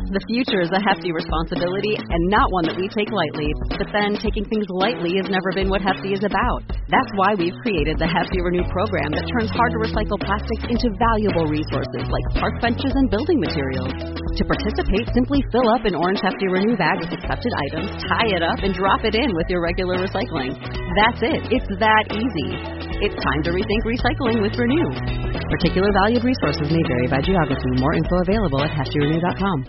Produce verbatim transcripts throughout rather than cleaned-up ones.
The future is a hefty responsibility and not one that we take lightly. But then, taking things lightly has never been what Hefty is about. That's why we've created the Hefty Renew program that turns hard-to-recycle plastics into valuable resources like park benches and building materials. To participate, simply fill up an orange Hefty Renew bag with accepted items, tie it up, and drop it in with your regular recycling. That's it. It's that easy. It's time to rethink recycling with Renew. Particular valued resources may vary by geography. More info available at hefty renew dot com.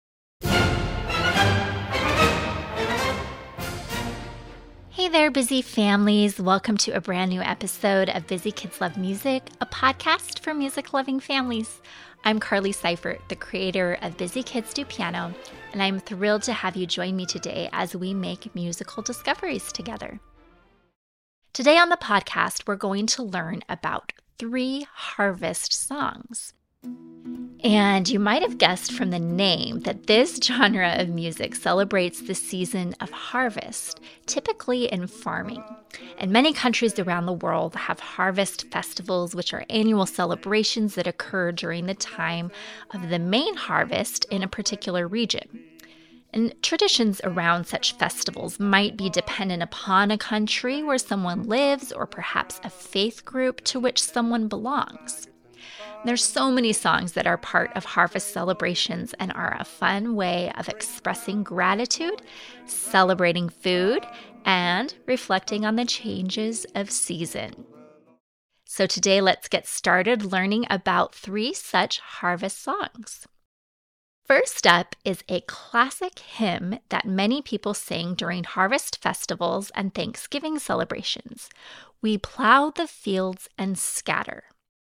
Hey there, busy families. Welcome to a brand new episode of Busy Kids Love Music, a podcast for music-loving families. I'm Carly Seifert, the creator of Busy Kids Do Piano, and I'm thrilled to have you join me today as we make musical discoveries together. Today on the podcast, we're going to learn about three harvest songs. And you might have guessed from the name that this genre of music celebrates the season of harvest, typically in farming. And many countries around the world have harvest festivals, which are annual celebrations that occur during the time of the main harvest in a particular region. And traditions around such festivals might be dependent upon a country where someone lives or perhaps a faith group to which someone belongs. There's so many songs that are part of harvest celebrations and are a fun way of expressing gratitude, celebrating food, and reflecting on the changes of season. So today, let's get started learning about three such harvest songs. First up is a classic hymn that many people sing during harvest festivals and Thanksgiving celebrations. We plow the fields and scatter.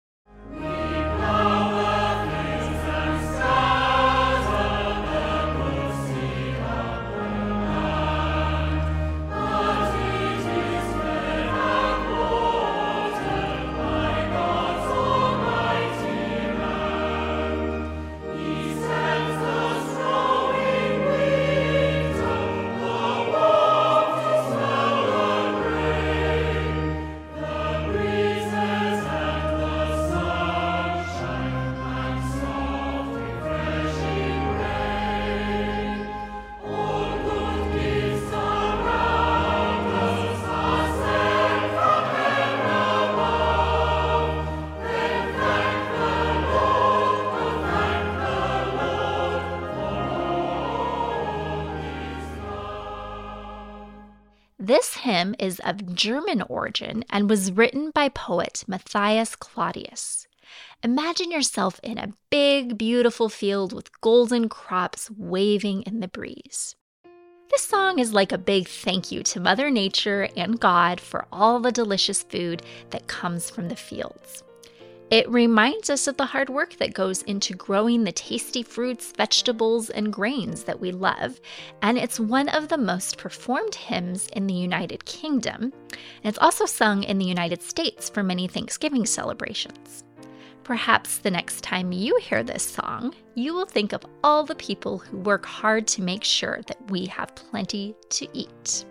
This hymn is of German origin and was written by poet Matthias Claudius. Imagine yourself in a big, beautiful field with golden crops waving in the breeze. This song is like a big thank you to Mother Nature and God for all the delicious food that comes from the fields. It reminds us of the hard work that goes into growing the tasty fruits, vegetables, and grains that we love, and it's one of the most performed hymns in the United Kingdom, and it's also sung in the United States for many Thanksgiving celebrations. Perhaps the next time you hear this song, you will think of all the people who work hard to make sure that we have plenty to eat.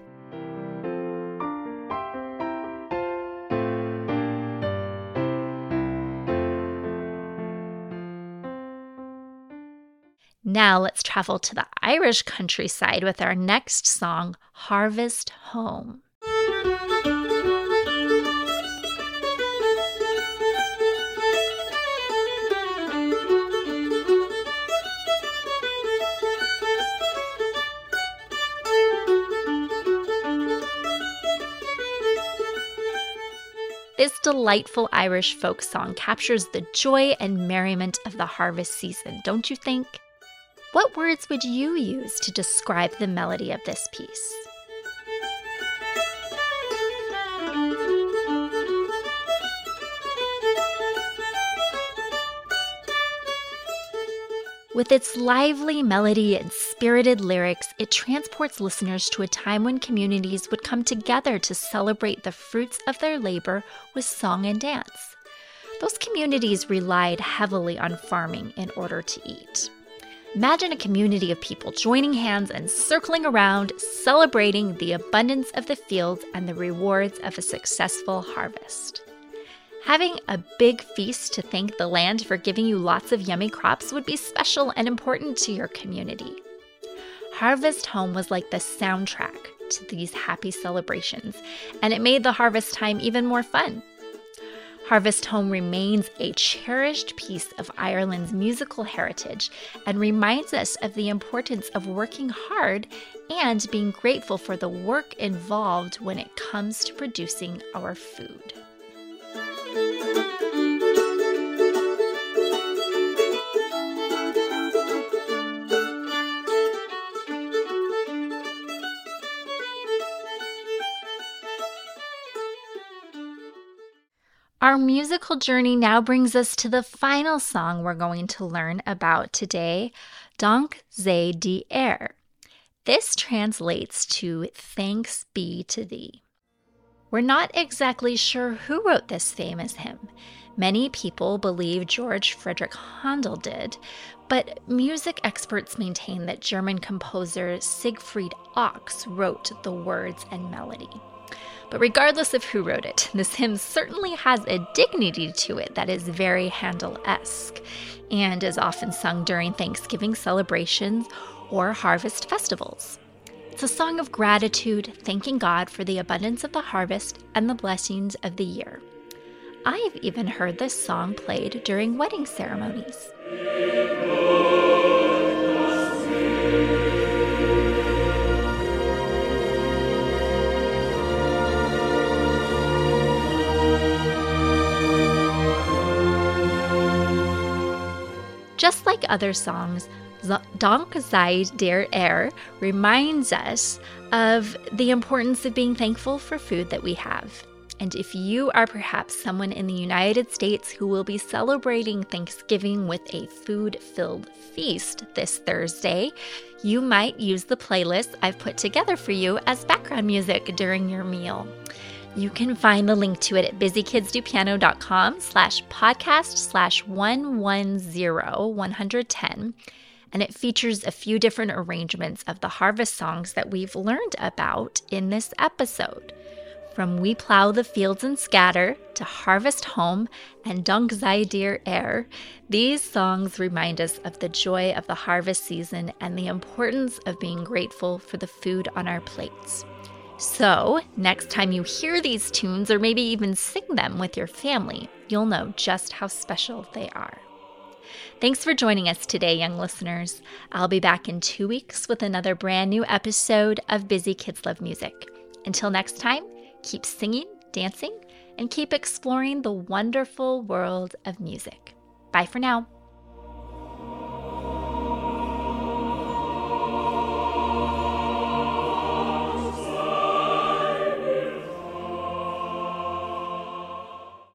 Now let's travel to the Irish countryside with our next song, Harvest Home. This delightful Irish folk song captures the joy and merriment of the harvest season, don't you think? What words would you use to describe the melody of this piece? With its lively melody and spirited lyrics, it transports listeners to a time when communities would come together to celebrate the fruits of their labor with song and dance. Those communities relied heavily on farming in order to eat. Imagine a community of people joining hands and circling around, celebrating the abundance of the fields and the rewards of a successful harvest. Having a big feast to thank the land for giving you lots of yummy crops would be special and important to your community. Harvest Home was like the soundtrack to these happy celebrations, and it made the harvest time even more fun. Harvest Home remains a cherished piece of Ireland's musical heritage and reminds us of the importance of working hard and being grateful for the work involved when it comes to producing our food. Our musical journey now brings us to the final song we're going to learn about today, Dank zij de Heer. This translates to Thanks Be to Thee. We're not exactly sure who wrote this famous hymn. Many people believe George Friedrich Handel did, but music experts maintain that German composer Siegfried Ochs wrote the words and melody. But regardless of who wrote it, this hymn certainly has a dignity to it that is very Handel-esque and is often sung during Thanksgiving celebrations or harvest festivals. It's a song of gratitude, thanking God for the abundance of the harvest and the blessings of the year. I've even heard this song played during wedding ceremonies. Just like other songs, Dank zij de Heer reminds us of the importance of being thankful for food that we have. And if you are perhaps someone in the United States who will be celebrating Thanksgiving with a food-filled feast this Thursday, you might use the playlist I've put together for you as background music during your meal. You can find the link to it at busykidsdopiano.com slash podcast slash 110 110. And it features a few different arrangements of the harvest songs that we've learned about in this episode. From We Plow the Fields and Scatter to Harvest Home and Dank zij de Heer, these songs remind us of the joy of the harvest season and the importance of being grateful for the food on our plates. So, next time you hear these tunes or maybe even sing them with your family, you'll know just how special they are. Thanks for joining us today, young listeners. I'll be back in two weeks with another brand new episode of Busy Kids Love Music. Until next time, keep singing, dancing, and keep exploring the wonderful world of music. Bye for now.